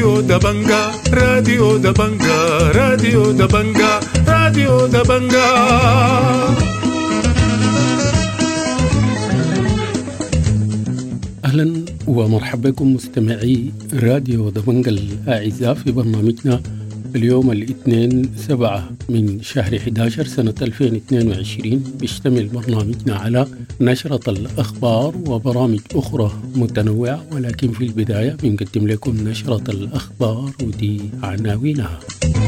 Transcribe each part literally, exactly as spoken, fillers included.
راديو دبنجا راديو دبنجا راديو دبنجا راديو دبنجا. أهلا ومرحبا بكم مستمعي راديو دبنجا الأعزاء في برنامجنا اليوم الاثنين سبعة من شهر أحد عشر سنة ألفين واثنين وعشرين. بيشتمل برنامجنا على نشرة الأخبار وبرامج أخرى متنوعة، ولكن في البداية بنقدم لكم نشرة الأخبار ودي عناوينها.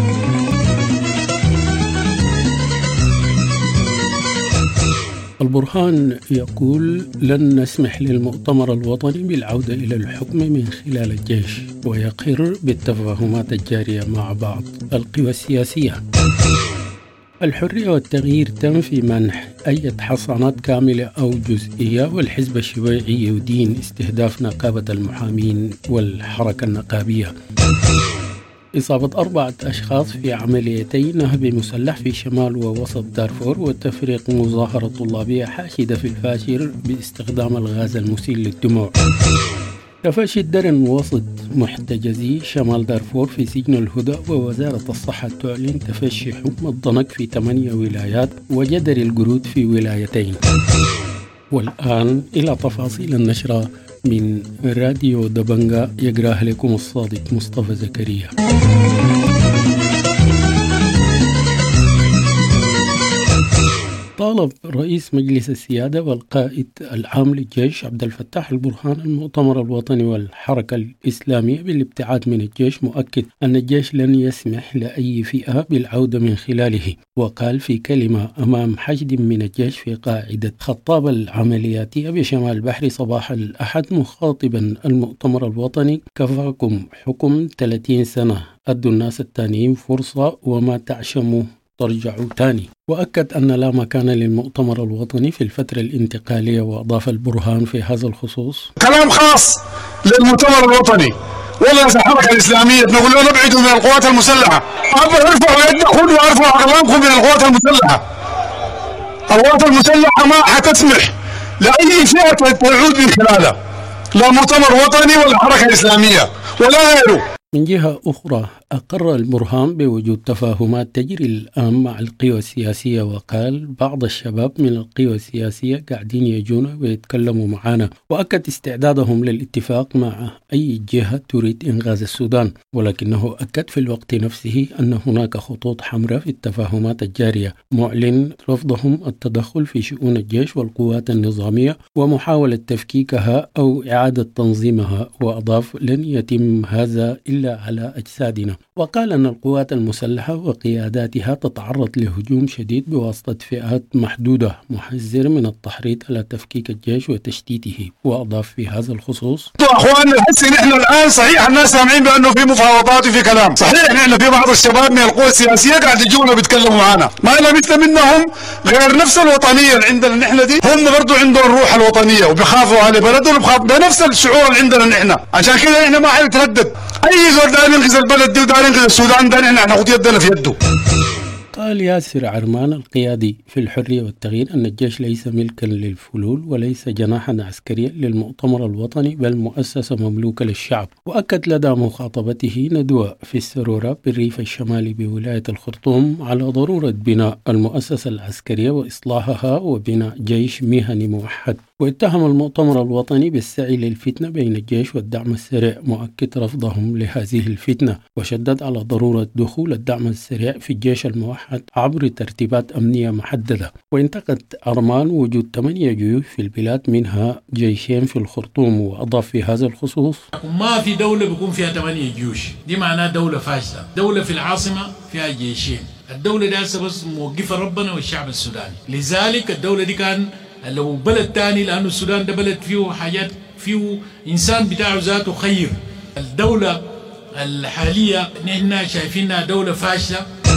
البرهان يقول لن نسمح للمؤتمر الوطني بالعودة إلى الحكم من خلال الجيش، ويقر بالتفاهمات الجارية مع بعض القوى السياسية. الحرية والتغيير تنفي منح أي حصانات كاملة أو جزئية، والحزب الشيوعي يدين استهداف نقابة المحامين والحركة النقابية. إصابة أربعة أشخاص في عمليتي نهب مسلح في شمال ووسط دارفور، وتفريق مظاهرة طلابية حاشدة في الفاشر باستخدام الغاز المسيل للدموع. تفشي الدرن وسط محتجزي شمال دارفور في سجن الهدى، ووزارة الصحة تعلن تفشي حكم الضنك في ثمانية ولايات وجدر الجرود في ولايتين. والآن إلى تفاصيل النشرة من راديو دبنجا، يقرأها لكم الصادق مصطفى زكريا. طالب رئيس مجلس السيادة والقائد العام للجيش عبد الفتاح البرهان المؤتمر الوطني والحركة الإسلامية بالابتعاد من الجيش، مؤكد أن الجيش لن يسمح لأي فئة بالعودة من خلاله. وقال في كلمة أمام حشد من الجيش في قاعدة خطاب العملياتية بشمال البحر صباح الأحد، مخاطبا المؤتمر الوطني: كفاكم حكم ثلاثين سنة، أدوا الناس التانيين فرصة وما تعشموا ترجعوا تاني. وأكد أن لا مكان للمؤتمر الوطني في الفترة الانتقالية. وأضاف البرهان في هذا الخصوص: كلام خاص للمؤتمر الوطني ولا الحركة الإسلامية، نقول له نبعدوا من القوات المسلحة. ارفعوا يدكم وارفعوا أقلامكم من القوات المسلحة. القوات المسلحة ما حتسمح لأي فئة تعود من خلالها، لا مؤتمر وطني ولا حركة إسلامية ولا غيره. من جهة أخرى، أقر البرهان بوجود تفاهمات تجري الآن مع القوى السياسية، وقال بعض الشباب من القوى السياسية قاعدين يجونا ويتكلموا معنا، وأكد استعدادهم للاتفاق مع أي جهة تريد إنقاذ السودان. ولكنه أكد في الوقت نفسه أن هناك خطوط حمراء في التفاهمات الجارية، معلن رفضهم التدخل في شؤون الجيش والقوات النظامية ومحاولة تفكيكها أو إعادة تنظيمها. وأضاف: لن يتم هذا إلا على أجسادنا. وقال أن القوات المسلحة وقياداتها تتعرض لهجوم شديد بواسطة فئات محدودة، محذر من التحريض على تفكيك الجيش وتشتيته. وأضاف في هذا الخصوص: أخواننا الحس نحن الآن صحيح الناس سامعين بأنه في مفاوضات وفي كلام، صحيح نحن في بعض الشباب من القوى السياسية قاعد يجونا بيتكلموا معنا، ما لنا مثل منهم غير نفس الوطنية اللي عندنا نحن دي، هم برضو عندهم الروح الوطنية وبيخافوا على بلدهم وبخاف بنفس الشعور اللي عندنا نحن. عشان كذا نحن ما حنتردد، أي زول داير ينقذ البلد دي وداير ينقذ السودان ده نحن ناخذ يدنا في يده. قال ياسر عرمان القيادي في الحرية والتغيير أن الجيش ليس ملكا للفلول وليس جناحا عسكريا للمؤتمر الوطني، بل مؤسسة مملوكة للشعب. وأكد لدى مخاطبته ندوة في السرورة بالريف الشمالي بولاية الخرطوم على ضرورة بناء المؤسسة العسكرية وإصلاحها وبناء جيش مهني موحد. واتهم المؤتمر الوطني بالسعي للفتنة بين الجيش والدعم السريع، مؤكد رفضهم لهذه الفتنة، وشدد على ضرورة دخول الدعم السريع في الجيش الموحد عبر ترتيبات أمنية محددة. وانتقد عرمان وجود ثمانية جيوش في البلاد، منها جيشين في الخرطوم. وأضاف في هذا الخصوص: ما في دولة بيكون فيها ثمانية جيوش، دي معناها دولة فاشلة. دولة في العاصمة فيها جيشين، الدولة دي بس موقفة ربنا والشعب السوداني. لذلك الدولة دي كان لو بلد تاني، لأنه السودان ده بلد فيه حاجات، فيه إنسان بتاعه ذاته خير. الدولة الحالية نحن شايفينها دولة فاشلة.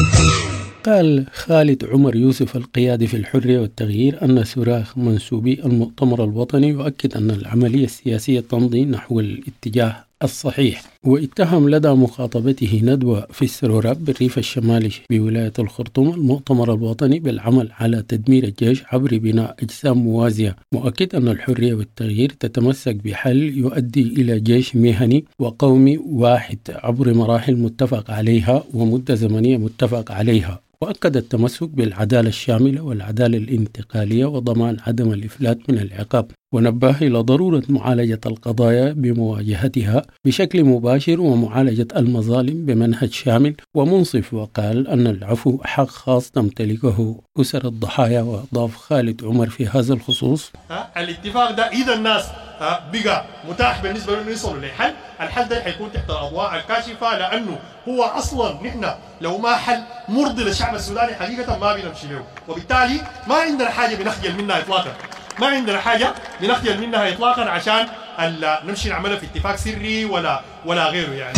قال خالد عمر يوسف القيادي في الحرية والتغيير أن صراخ منسوبي المؤتمر الوطني يؤكد أن العملية السياسية تمضي نحو الاتجاه الصحيح. واتهم لدى مخاطبته ندوة في السروراب بالريف الشمالي بولاية الخرطوم المؤتمر الوطني بالعمل على تدمير الجيش عبر بناء أجسام موازية، مؤكد أن الحرية والتغيير تتمسك بحل يؤدي إلى جيش مهني وقومي واحد عبر مراحل متفق عليها ومدة زمنية متفق عليها. وأكد التمسك بالعدالة الشاملة والعدالة الانتقالية وضمان عدم الإفلات من العقاب، ونبه إلى ضرورة معالجة القضايا بمواجهتها بشكل مباشر ومعالجة المظالم بمنهج شامل ومنصف، وقال أن العفو حق خاص تمتلكه أسر الضحايا. وأضاف خالد عمر في هذا الخصوص: الاتفاق ده إذا الناس بقى متاح بالنسبة لهم يصلوا لحل، الحل ده حيكون تحت الأضواء الكاشفة، لأنه هو أصلا نحن لو ما حل مرضي للشعب السوداني حقيقة ما بنمشي له، وبالتالي ما عندنا حاجة بنخجل منها إطلاقا، ما عندنا حاجة بنخجل منها إطلاقا عشان نمشي نعملها في اتفاق سري ولا ولا غيره يعني.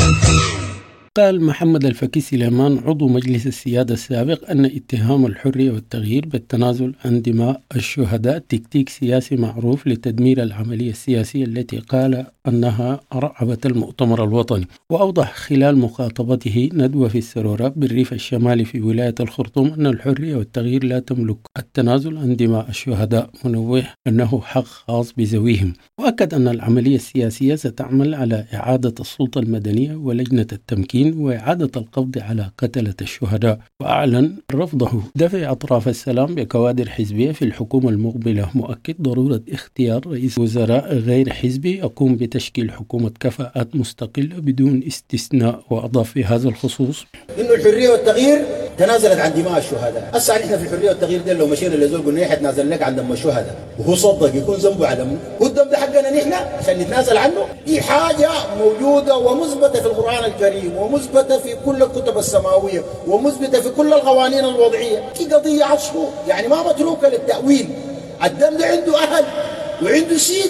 قال محمد الفكي سليمان عضو مجلس السيادة السابق أن اتهام الحرية والتغيير بالتنازل عن دماء الشهداء تكتيك سياسي معروف لتدمير العملية السياسية التي قال أنها رعبت المؤتمر الوطني. وأوضح خلال مخاطبته ندوة في السروراب بالريف الشمالي في ولاية الخرطوم أن الحرية والتغيير لا تملك التنازل عن دماء الشهداء، منوه أنه حق خاص بذويهم. وأكد أن العملية السياسية ستعمل على إعادة السلطة المدنية ولجنة التمكين وإعادة القبض على قتلة الشهداء. وأعلن رفضه دفع أطراف السلام بكوادر حزبية في الحكومة المقبلة، مؤكد ضرورة اختيار رئيس وزراء غير حزبي يقوم بتشكيل حكومة كفاءات مستقلة بدون استثناء. وأضاف في هذا الخصوص: إنه الحرية والتغيير تنازلت عن دماء الشهداء. هسه نحن في الحرية والتغيير ده لو مشينا لزول قلنا احنا تنازل لك عن دم الشهداء وهو صدق يكون ذنبه على منه، والدم ده حقنا نحن عشان نتنازل عنه؟ دي حاجة موجودة ومثبتة في القرآن الكريم ومثبتة في كل الكتب السماوية ومثبتة في كل القوانين الوضعية. دي قضية عصره يعني ما متروكة للتأويل. الدم ده عنده أهل وعنده سيد.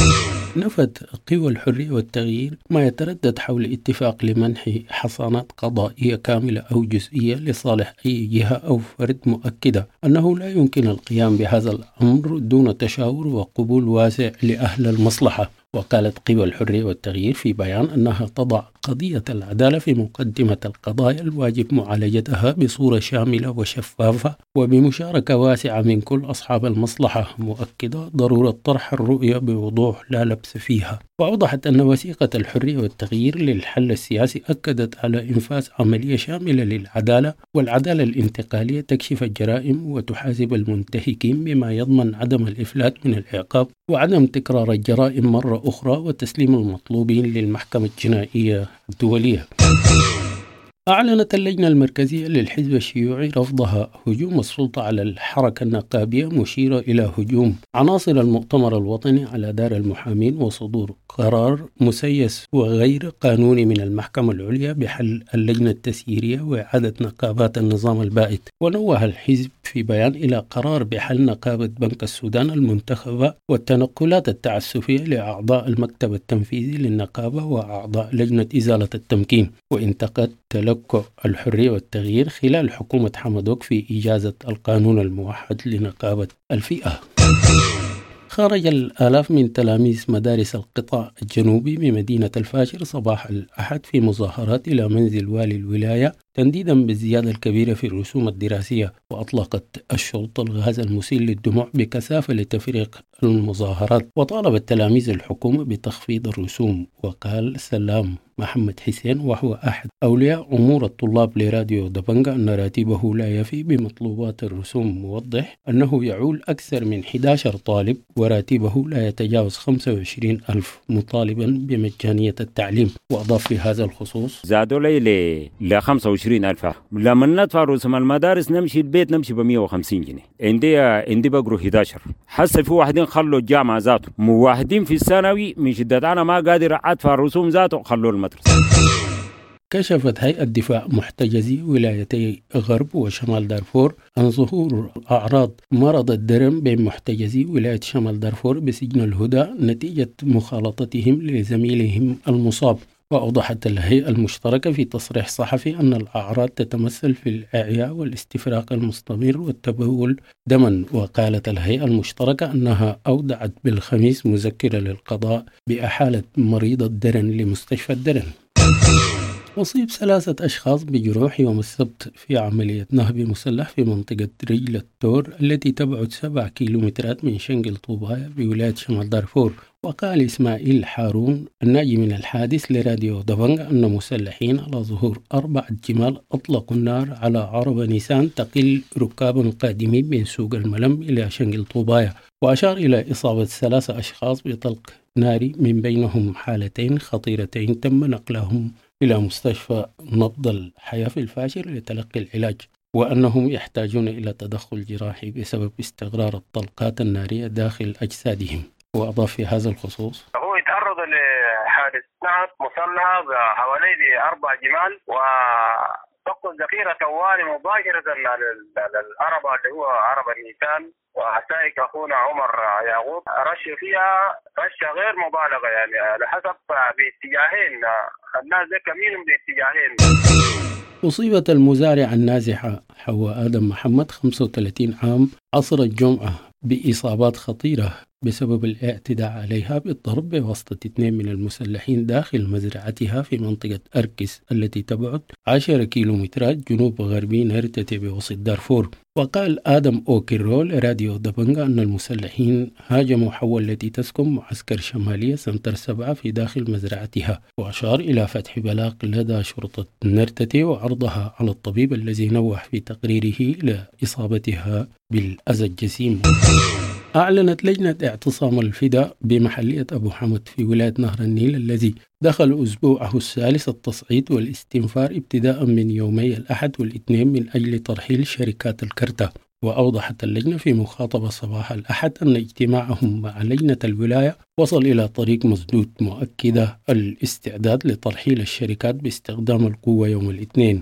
نفت قوى الحرية والتغيير ما يتردد حول اتفاق لمنح حصانات قضائية كاملة أو جزئية لصالح أي جهة أو فرد، مؤكدة أنه لا يمكن القيام بهذا الأمر دون تشاور وقبول واسع لأهل المصلحة. وقالت قوى الحرية والتغيير في بيان أنها تضع قضية العدالة في مقدمة القضايا الواجب معالجتها بصورة شاملة وشفافة وبمشاركة واسعة من كل أصحاب المصلحة، مؤكدة ضرورة طرح الرؤية بوضوح لا لبس فيها. وأوضحت أن وثيقة الحرية والتغيير للحل السياسي أكدت على إنفاذ عملية شاملة للعدالة والعدالة الانتقالية تكشف الجرائم وتحاسب المنتهكين بما يضمن عدم الإفلات من العقاب وعدم تكرار الجرائم مرة أخرى وتسليم المطلوبين للمحكمة الجنائية الدولية. أعلنت اللجنة المركزية للحزب الشيوعي رفضها هجوم السلطة على الحركة النقابية، مشيرة إلى هجوم عناصر المؤتمر الوطني على دار المحامين وصدور قرار مسيس وغير قانوني من المحكمة العليا بحل اللجنة التسييرية وإعادة نقابات النظام البائد. ونوه الحزب في بيان إلى قرار بحل نقابة بنك السودان المنتخبة والتنقلات التعسفية لأعضاء المكتب التنفيذي للنقابة وأعضاء لجنة إزالة التمكين، وانتقد تلقى الحرية والتغيير خلال حكومة حمدوك في إجازة القانون الموحد لنقابة الفئة. خرج الآلاف من تلاميذ مدارس القطاع الجنوبي بمدينة الفاشر صباح الأحد في مظاهرات إلى منزل والي الولاية تنديدا بالزيادة الكبيرة في الرسوم الدراسية. وأطلقت الشرطة الغاز المسيل للدموع بكثافة لتفريق المظاهرات، وطالبت تلاميذ الحكومة بتخفيض الرسوم. وقال سلام محمد حسين وهو أحد أولياء أمور الطلاب لراديو دبنجا أن راتبه لا يفي بمطلوبات الرسوم، موضح أنه يعول أكثر من أحد عشر طالب وراتبه لا يتجاوز خمسة وعشرين ألف، مطالبا بمجانية التعليم. وأضاف في هذا الخصوص: زادوا لي ل خمسة وعشرين ألف، لما ندفع رسوم المدارس نمشي البيت نمشي ب مية وخمسين جنيه، عندي عندي بقروا أحد عشر. حس في واحدين خلوا الجامعة ذاته، مواحدين في الثانوي من شدة أنا ما قادر أدفع الرسوم ذاته خلوا المدرسة. كشفت هيئة دفاع محتجزي ولايتي غرب وشمال دارفور عن ظهور أعراض مرض الدرم بين محتجزي ولاية شمال دارفور بسجن الهدى نتيجة مخالطتهم لزميلهم المصاب. وأوضحت الهيئة المشتركة في تصريح صحفي أن الأعراض تتمثل في الإعياء والاستفراغ المستمر والتبول دما. وقالت الهيئة المشتركة أنها أودعت بالخميس مذكرة للقضاء بإحالة مريض الدرن لمستشفى الدرن. أصيب ثلاثة أشخاص بجروح يوم السبت في عملية نهب مسلح في منطقة رجل التور التي تبعد سبع كيلومترات من شنقل طوبايا بولاية شمال دارفور. وقال إسماعيل حارون الناجي من الحادث لراديو دبنغ أن مسلحين على ظهور أربعة جمال أطلقوا النار على عربة نيسان تقل ركابا قادمين من سوق الملم إلى شنقل طوبايا. وأشار إلى إصابة ثلاثة أشخاص بطلق ناري من بينهم حالتين خطيرتين تم نقلهم إلى مستشفى نبض الحياة في الفاشر لتلقي العلاج، وأنهم يحتاجون إلى تدخل جراحي بسبب استقرار الطلقات النارية داخل أجسادهم. وأضاف في هذا الخصوص: هو يتعرض لحادث نهب مسلحة حوالي أربع جمال وتقصد ذخيرة طوالي مباشرة للعربة اللي هو عربة نيسان، وسائق أخونا عمر يعقوب رش فيها رشة غير مبالغة، يعني على حسب باتجاهين، الناس ده كمين باتجاهين. أصيبت المزارعة النازحة حواء آدم محمد خمسة وثلاثين عام عصر الجمعة بإصابات خطيرة بسبب الاعتداء عليها بالضرب بواسطة اثنين من المسلحين داخل مزرعتها في منطقة أركس التي تبعد عشرة كيلومترات جنوب غربي نرتتي بوسط دارفور. وقال آدم أوكيرو لراديو دبنغا أن المسلحين هاجموا حواء التي تسكن معسكر شمالية سنتر سبعة في داخل مزرعتها، وأشار إلى فتح بلاغ لدى شرطة نرتتي وعرضها على الطبيب الذي نوه في تقريره لإصابتها بالأذى الجسيم. أعلنت لجنة اعتصام الفداء بمحلية أبو حمد في ولاية نهر النيل الذي دخل أسبوعه الثالث التصعيد والاستنفار ابتداء من يومي الأحد والاثنين من أجل ترحيل شركات الكرتة. وأوضحت اللجنة في مخاطبة صباح الأحد أن اجتماعهم مع لجنة الولاية وصل إلى طريق مسدود، مؤكدة الاستعداد لترحيل الشركات باستخدام القوة يوم الاثنين.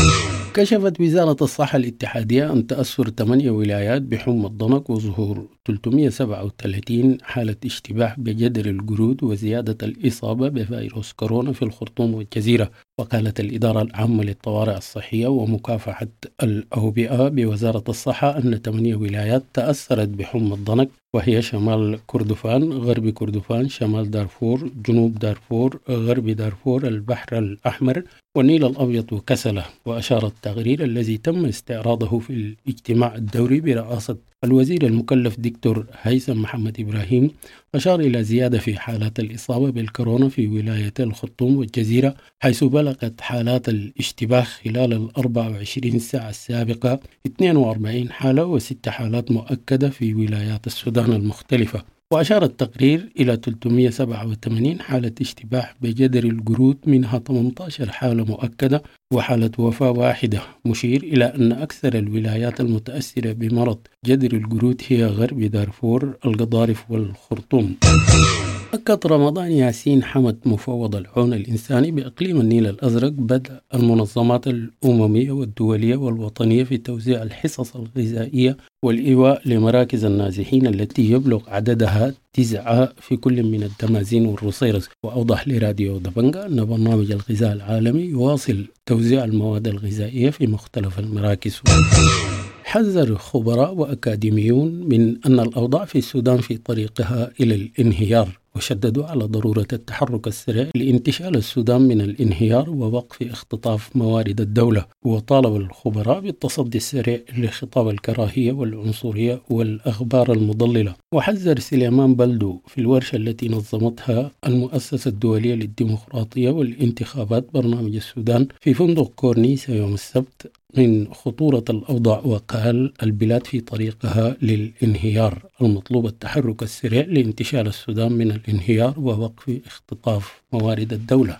كشفت وزارة الصحة الاتحادية عن تأثر ثمانية ولايات بحمى الضنك وظهور ثلاثمئة وسبعة وثلاثين حالة اشتباه بجدر القرود وزيادة الإصابة بفيروس كورونا في الخرطوم والجزيرة. وقالت الإدارة العامة للطوارئ الصحية ومكافحة الأوبئة بوزارة الصحة أن ثمانية ولايات تأثرت بحمى الضنك، وهي شمال كردفان، غرب كردفان، شمال دارفور، جنوب دارفور، غرب دارفور، البحر الأحمر والنيل الأبيض وكسلة. وأشار التقرير الذي تم استعراضه في الاجتماع الدوري برئاسة الوزير المكلف دكتور هيثم محمد إبراهيم، أشار إلى زيادة في حالات الإصابة بالكورونا في ولاية الخرطوم والجزيرة، حيث بلغت حالات الاشتباه خلال الأربع وعشرين ساعة السابقة اثنين وأربعين حالة وست حالات مؤكدة في ولايات السودان المختلفة. وأشار التقرير إلى ثلاثمئة وسبعة وثمانين حالة اشتباه بجدر القرود، منها ثمانية عشر حالة مؤكدة وحالة وفاة واحدة، مشير إلى أن أكثر الولايات المتأثرة بمرض جدر القرود هي غرب دارفور، القضارف والخرطوم. أكد رمضان ياسين حمد مفوض العون الإنساني بإقليم النيل الأزرق بدء المنظمات الأممية والدولية والوطنية في توزيع الحصص الغذائية والإيواء لمراكز النازحين التي يبلغ عددها تسعة في كل من الدمازين والرصيرز. وأوضح لراديو دبنغا أن برنامج الغذاء العالمي يواصل توزيع المواد الغذائية في مختلف المراكز. حذر خبراء وأكاديميون من أن الأوضاع في السودان في طريقها إلى الانهيار، وشددوا على ضرورة التحرك السريع لانتشال السودان من الانهيار ووقف اختطاف موارد الدولة. وطالب الخبراء بالتصدي السريع لخطاب الكراهية والعنصرية والأخبار المضللة. وحذر سليمان بلدو في الورشة التي نظمتها المؤسسة الدولية للديمقراطية والانتخابات برنامج السودان في فندق كورنيسا يوم السبت من خطورة الأوضاع، وقال البلاد في طريقها للانهيار، المطلوب التحرك السريع لانتشال السودان من الانهيار ووقف اختطاف موارد الدولة.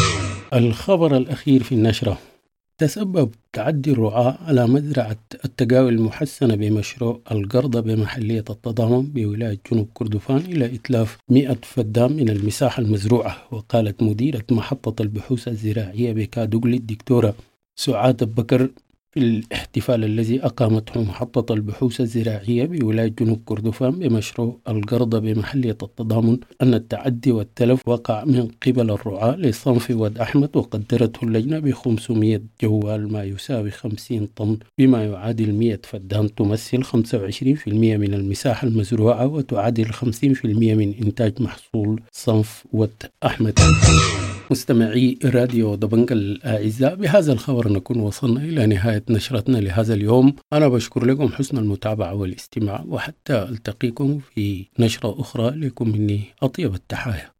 الخبر الأخير في النشرة: تسبب تعدي الرعاة على مزرعة التقاوي المحسنة بمشروع القرضة بمحلية التضامن بولاية جنوب كردفان إلى إتلاف مئة فدان من المساحة المزروعة. وقالت مديرة محطة البحوث الزراعية بكادوغلي الدكتورة سعاد بكر في في الاحتفال الذي أقامته محطة البحوث الزراعية بولاية جنوب كردفان بمشروع القرضة بمحلية التضامن أن التعدي والتلف وقع من قبل الرعاة لصنف ود أحمد، وقدرته اللجنة ب خمسمائة جوال ما يساوي خمسين طن بما يعادل مئة فدان، تمثل خمسة وعشرين بالمئة من المساحة المزروعة وتعادل خمسين بالمئة من إنتاج محصول صنف ود أحمد. مستمعي راديو دبنجة الأعزاء، بهذا الخبر نكون وصلنا إلى نهاية نشرتنا لهذا اليوم. أنا بشكر لكم حسن المتابعة والاستماع، وحتى ألتقيكم في نشرة أخرى لكم مني أطيب التحايا.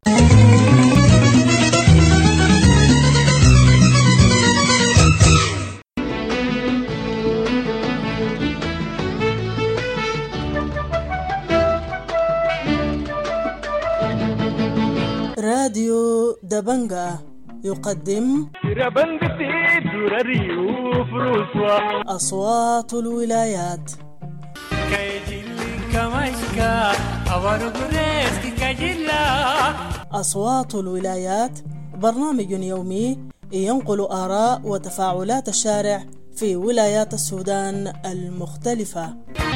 راديو دبنجة يقدم أصوات الولايات. أصوات الولايات برنامج يومي ينقل آراء وتفاعلات الشارع في ولايات السودان المختلفة.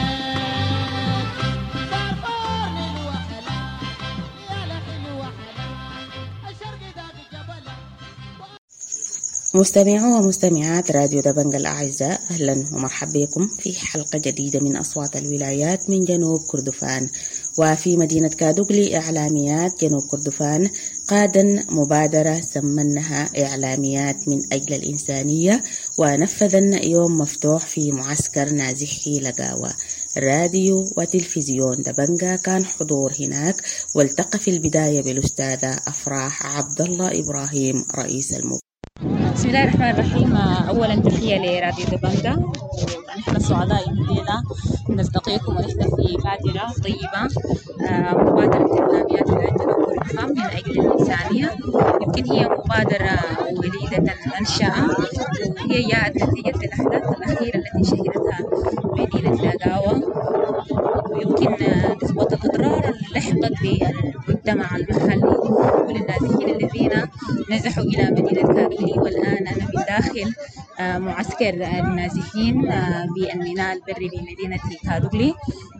مستمعو ومستمعات راديو دبنجة الأعزاء، أهلا ومرحبا بكم في حلقة جديدة من أصوات الولايات من جنوب كردفان. وفي مدينة كادوغلي إعلاميات جنوب كردفان قادا مبادرة سمناها إعلاميات من أجل الإنسانية، ونفذن يوم مفتوح في معسكر نازحي لقاوة. راديو وتلفزيون دبنجة كان حضور هناك، والتقى في البداية بالأستاذة أفراح عبد الله إبراهيم رئيس المبادرة. بسم الله الرحمن الرحيم. أولا تحية لراديو دبنجة، ونحن سعداء إننا نلتقيكم ونحن في بادرة طيبة، مبادرة إعلاميات ولاية جنوب كردفان من أجل الإنسانية. يمكن هي مبادرة وليدة المنشأة، وهي جاءت نتيجة الأحداث الأخيرة التي شهدتها مدينة لاقاوة، ويمكن تثبت الأضرار اللي لحقت بالمجتمع المحلي وللنازحين الذين نزحوا إلى مدينة كادوغلي. والآن أنا من داخل معسكر النازحين بالميناء البري بمدينة كادوغلي،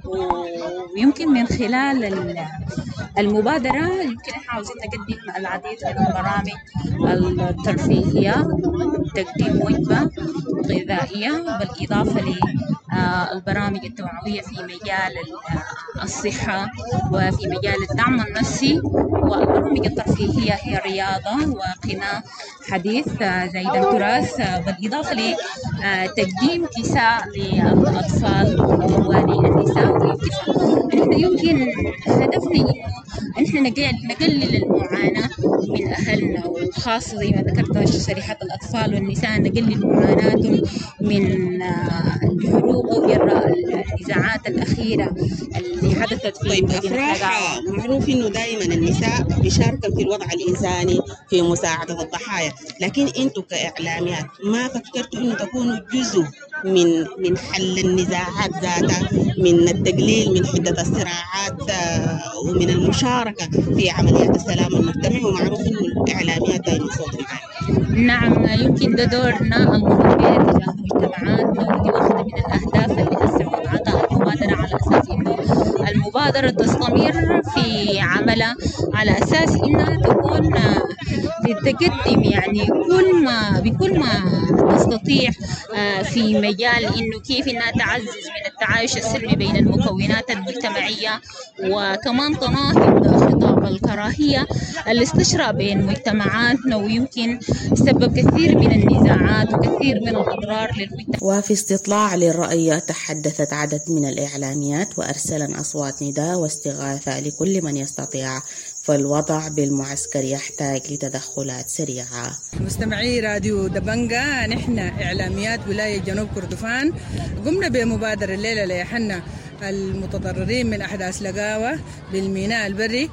ويمكن من خلال المبادرة يمكن احنا عاوزين نقدم العديد من البرامج الترفيهية، تقديم وجبة غذائية، بالإضافة للبرامج التوعوية في مجال الصحة وفي مجال الدعم النفسي. والبرامج الترفيهية هي الرياضة وقناة حديث زي التراث، بالإضافة لتقديم كساء للأطفال وللنساء. يمكن هدفنا إنه نقلل المعاناة من أهلنا، وخاصة زي ما ذكرت شريحة الأطفال والنساء، نقلل معاناتهم من الحروب أو جراء النزاعات الأخيرة اللي حدثت في طيب أفراح، معروف إنه دائما النساء بيشاركن في الوضع الإنساني في مساعدة الضحايا، لكن أنتم كإعلاميات ما فكرتوا إنه تكونوا جزء من من حل النزاعات ذاتها، من التقليل من حدة الصراعات ومن المشاركة في عمليات السلام المجتمعي؟ ومعروف إنه الإعلاميات دائما صوت العالم. نعم، يمكن ده دورنا المهم تجاه مجتمعاتنا، ودي واحدة من الأهداف اللي هسه وضعتها المبادرة، على أساس إنه المبادرة تستمر في عملها، على أساس إنها تكون تقدم يعني كل ما بكل ما تستطيع في مجال إنه كيف إنها تعزز من التعايش السلمي بين المكونات المجتمعية، وكمان تناهض خطاب الكراهية اللي استشرى بين مجتمعاتنا، ويمكن سبب كثير من النزاعات وكثير من الأضرار للمجتمع. وفي استطلاع للرأي تحدثت عدد من الإعلاميات وأرسلن أصوات نداء واستغاثة لكل من يستطيع، فالوضع بالمعسكر يحتاج لتدخلات سريعة. مستمعي راديو دبنجة، نحن إعلاميات ولاية جنوب كردفان قمنا بمبادرة الليلة ليحنا المتضررين من أحداث لقاوة بالميناء البري،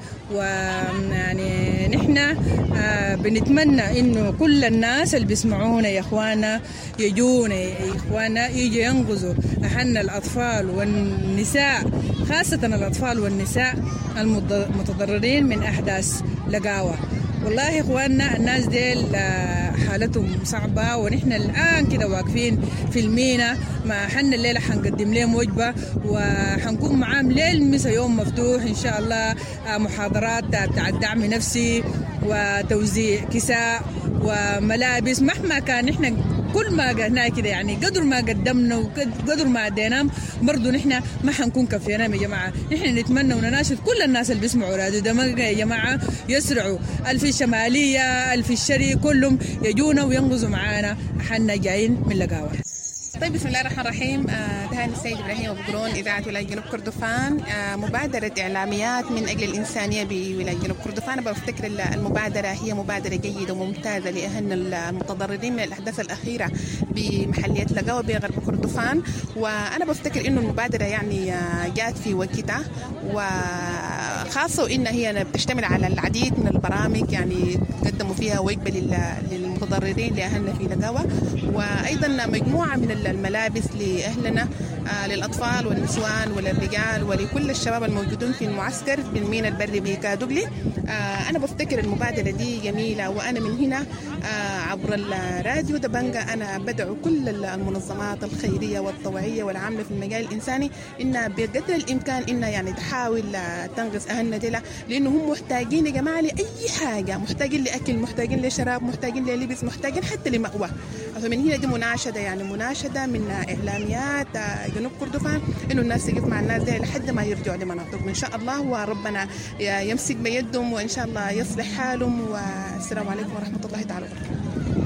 ويعني نحن بنتمنى إنه كل الناس اللي بيسمعونا يا إخوانا يجونا يا إخوانا يجوا ينقذوا أحنا الأطفال والنساء، خاصة الأطفال والنساء المتضررين من أحداث لقاوة. والله يا اخواننا الناس ديل حالتهم صعبة، ونحن الآن كده واقفين في المينا. ما حنا الليلة حنقدم لهم وجبة وحنكون معاهم ليل مسا يوم مفتوح إن شاء الله، محاضرات بتاع الدعم النفسي وتوزيع كساء وملابس. مهما كان نحن كل ما قلنا كده يعني قدر ما قدمنا وقدر ما ادينا برضو نحن ما حنكون كفينا يا جماعه. نحن نتمنى ونناشد كل الناس اللي بيسمعوا راديو دبنجة يا جماعه يسرعوا الف الشماليه الف الشرق كلهم يجونا وينقذوا معانا، حنا جايين من لقاوه. طيب بسم الله الرحمن الرحيم. تهاني السيد إبراهيم أبو قرون إذاعة ولاية جنوب كردفان. مبادرة إعلاميات من أجل الإنسانية بولاية جنوب كردفان. أنا بفتكر المبادرة هي مبادرة جيدة وممتازة لأهل المتضررين من الأحداث الأخيرة بمحلية لقاوة بغرب كردفان، وأنا بفتكر إنه المبادرة يعني جات في وقتها، وخاصة إن هي بتشتمل على العديد من البرامج يعني قدموا فيها وجبة للمتضررين لأهلنا في لقاوة، وأيضا مجموعة من الملابس لأهلنا آه للأطفال والنسوان وللرجال ولكل الشباب الموجودين في المعسكر بالمينا البري بكادوغلي. آه أنا بفتكر المبادرة دي جميلة، وأنا من هنا آه عبر الراديو دبنجة أنا بدعو كل المنظمات الخيرية والطوعية والعاملة في المجال الإنساني إنها بقدر الإمكان إنها يعني تحاول آه تنقذ أهلنا دي، لأنهم محتاجين يا جماعة لأي حاجة، محتاجين لأكل، محتاجين لشراب، محتاجين للبس، محتاجين حتى لمأوى. فمن هنا دي مناشدة يعني مناشدة من إعلاميات جنوب كردفان إنه الناس تقف مع الناس دي لحد ما يرجعوا لمناطقهم إن شاء الله، وربنا يمسك بيدهم وإن شاء الله يصلح حالهم. والسلام عليكم ورحمة الله تعالى وبركاته.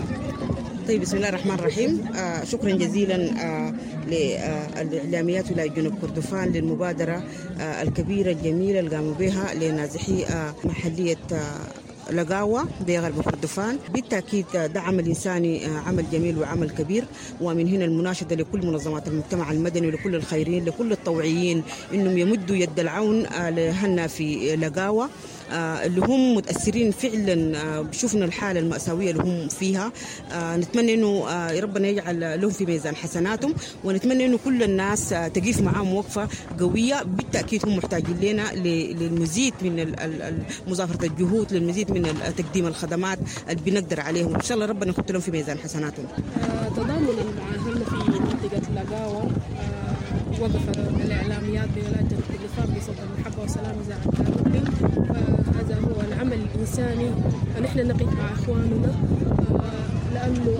طيب بسم الله الرحمن الرحيم. آه شكرا جزيلا آه للإعلاميات ولاية جنوب كردفان للمبادرة آه الكبيرة الجميلة اللي قاموا بها لنازحي آه محلية آه لقاوة بغرب كردفان. بالتأكيد دعم الإنساني عمل جميل وعمل كبير، ومن هنا المناشدة لكل منظمات المجتمع المدني ولكل الخيرين لكل الطوعيين إنهم يمدوا يد العون لهنا في لقاوة اللي هم متأثرين فعلا. شفنا الحالة المأساوية اللي هم فيها. نتمنى إنه ربنا يجعل لهم في ميزان حسناتهم، ونتمنى إنه كل الناس تقف معهم وقفة قوية. بالتأكيد هم محتاجين لنا للمزيد من مظاهرة الجهود، للمزيد من تقديم الخدمات اللي بنقدر عليهم. إن شاء الله ربنا يحط لهم في ميزان حسناتهم. تضامن مع أهلنا في منطقة لقاوة وقف الإعلاميات بولاية جنوب كردفان بصدد المحبة والسلام إذاعة كادوغلي. هذا هو العمل الإنساني، نحن نقف مع إخواننا لأنه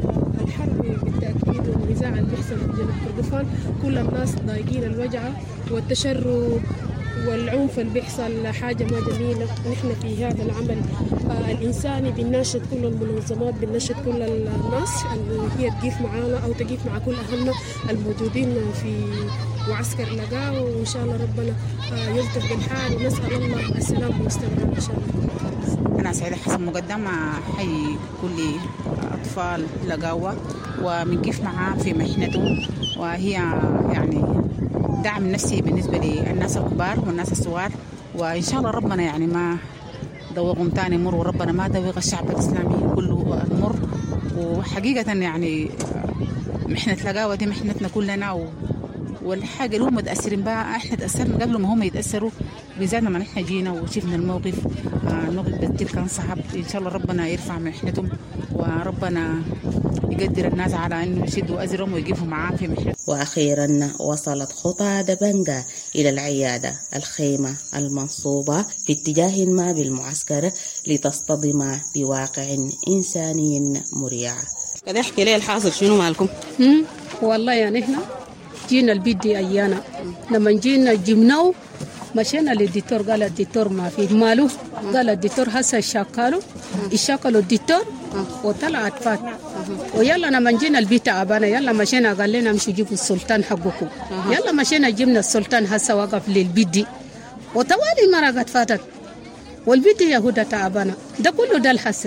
الحرب بالتأكيد والنزاع اللي بيحصل في جنوب كردفان كل الناس ضايقين الوجعة والتشرد والعنف اللي بيحصل حاجة ما جميلة. نحن في هذا العمل آه الإنساني بنناشد كل المنظمات، بنناشد كل الناس اللي هي تقف معانا أو تقف مع كل أهلنا الموجودين في معسكر لقاوة، وإن شاء الله ربنا آه يلطف بالحال، ونسأل الله السلام والاستمرار إن شاء الله. أنا سعيدة حسن مقدم حي كل أطفال لقاوة وبنقف معاه في محنته، وهي يعني دعم نفسي بالنسبة للناس الكبار والناس الصغار، وإن شاء الله ربنا يعني ما دوغهم تاني مر، وربنا ما دوغ الشعب الإسلامي كله مر. وحقيقة يعني محنة لقاوة دي محنتنا كلنا، و والحاجة اللي هم متأثرين بها احنا تأثرنا قبل ما هم يتأثروا، بالذات لما نحن جينا وشفنا الموقف. آه الموقف بالتل كان صعب. إن شاء الله ربنا يرفع محنتهم، وربنا يقدر الناس على انه يشدوا أزرهم ويقفوا معاهم في محنتهم. وأخيرا وصلت خطى دبنجة إلى العيادة الخيمة المنصوبة في اتجاه ما بالمعسكر لتصطدم بواقع إنساني مريع. كده احكي لي الحاصل شنو مالكم؟ والله يعني احنا جينا البيت دي أيانا، لما جينا جبناه مشينا للدكتور، قال الدكتور ما فيه ماله، قال الدكتور هسه يشاكلوا يشاكلوا الدكتور وطلع أطفال. ويلا لما جينا البيت أبانا يلا مشينا، قال لنا امشوا جيبوا السلطان حقكم. يلا مشينا جبنا السلطان هسه وقف للبيت دي، وتوالي مرة قد فاتت والبيت يهودة أبانا ده كله ده الحسن.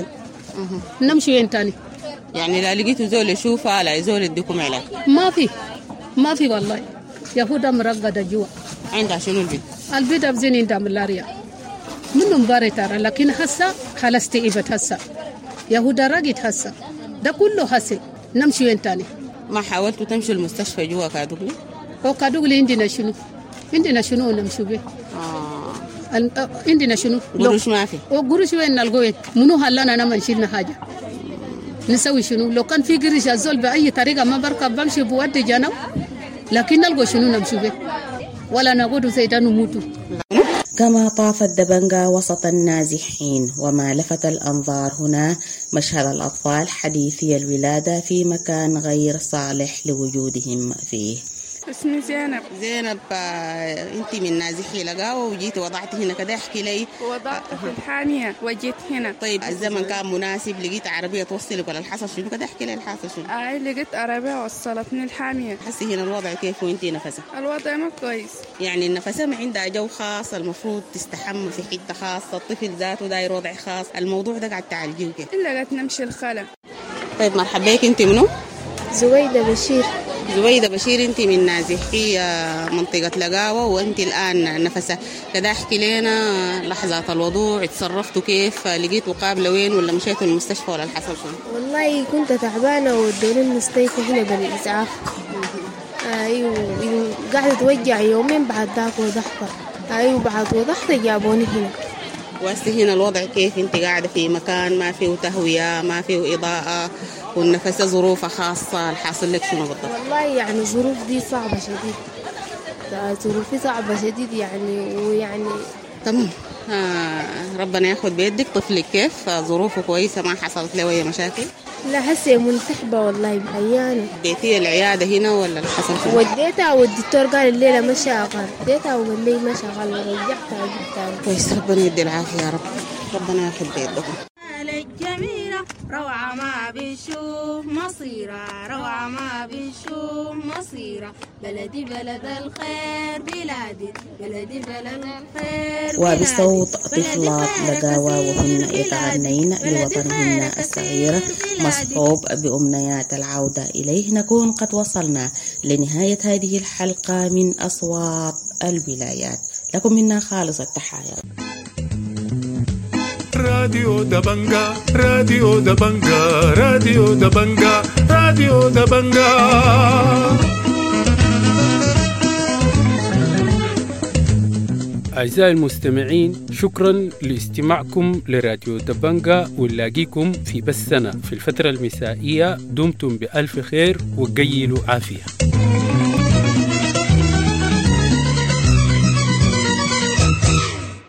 نمشي وين تاني؟ يعني لا لقيتوا زول يشوفها لا زول يديكم علاج؟ ما في ما في والله. يهودا مرقدة جوا. عندها شنو البيت؟ البيت أبزين عندها ملاريا منهم باري ترى، لكن هسا خلاص تئبت هسا. يهودا رقت هسا ده كله هسي. نمشي وين تاني؟ ما حاولتوا تمشوا المستشفى جوا كادوغلي؟ هو كادوغلي عندنا شنو؟ عندنا شنو نمشي به؟ آه عندنا شنو؟ قروش ما في. وقروش وين نلقوين؟ منو هلنا أنا ما نشيلنا حاجة. نسوي شنو؟ لو كان في قرش الزول بأي طريقة ما بركب بمشي بودي جنب، لكن نلقو شنو نمشي به؟ ولا نقول سيدا نموتوا. كما طافت دبنجا وسط النازحين، وما لفت الأنظار هنا مشهد الأطفال حديثي الولادة في مكان غير صالح لوجودهم فيه. اسمي زينب. زينب، آه، انت من نازحي لقاوة وجيت وضعت هنا كده، احكي لي. وضعت في الحامية وجيت هنا. طيب الزمن كان مناسب؟ لقيت عربية توصلك ولا الحصل شنو كده؟ احكي لي الحصل شنو. اي لقيت عربية وصلتني الحامية. حسي هنا الوضع كيف وانت نفسها؟ الوضع ما كويس، يعني النفسها ما عندها جو خاص، المفروض تستحمل في حتة خاصة، الطفل ذاته داير وضع خاص، الموضوع ده قاعد تعالجيه كيف؟ إلا قد نمشي الخلا. طيب مرحبا بك، انت منو؟ زويدة بشير. زويدة بشير، انت من نازحي منطقة لقاوة، وانت الآن نفسها كده، احكي لنا لحظات الوضوع، اتصرفتوا كيف؟ لقيتوا قابلة وين ولا مشيتوا المستشفى ولا الحصل شنو؟ والله كنت تعبانة ودوني المستشفى هنا بالإسعاف. ايوه قاعدة اتوجع يومين، بعد ذاك وضحت. ايوه بعد وضحت جابوني هنا. وهسه هنا الوضع كيف؟ انت قاعدة في مكان ما فيه تهوية، ما فيه إضاءة، والنفس ظروفها خاصة، الحاصل لك شنو بالضبط؟ والله يعني الظروف دي صعبة شديد، ظروفي صعبة شديد يعني، ويعني تمام. آه ربنا ياخد بيدك. طفلك كيف؟ ظروفه كويسة، ما حصلت له أي مشاكل؟ لا هسه منسحبة والله محيانة. وديتيها العيادة هنا ولا حصل شنو؟ وديتها والدكتور قال الليلة ما شغال، وديتها وقال لي ما شغال ورجعتها جبتها. كويس، ربنا يدي العافية يا رب، ربنا ياخد بيدكم. الجميلة روعة ما بنشوف مصيرة، روعة ما بنشوف مصيرة، بلدي بلد الخير بلادي، بلدي بلد الخير. وبصوت طفلات لقاوة وهن يتغنين لوطنهن الصغير مصحوب بأمنيات العودة إليه، نكون قد وصلنا لنهاية هذه الحلقة من أصوات الولايات. لكم منا خالص التحايا. راديو دبنجا، راديو دبنجا، راديو دبنجا، راديو دبنجا. أعزائي المستمعين، شكرا لاستماعكم لراديو دبنجا، ونلاقيكم في بثنا في الفترة المسائية. دمتم بألف خير وقيلوا عافية.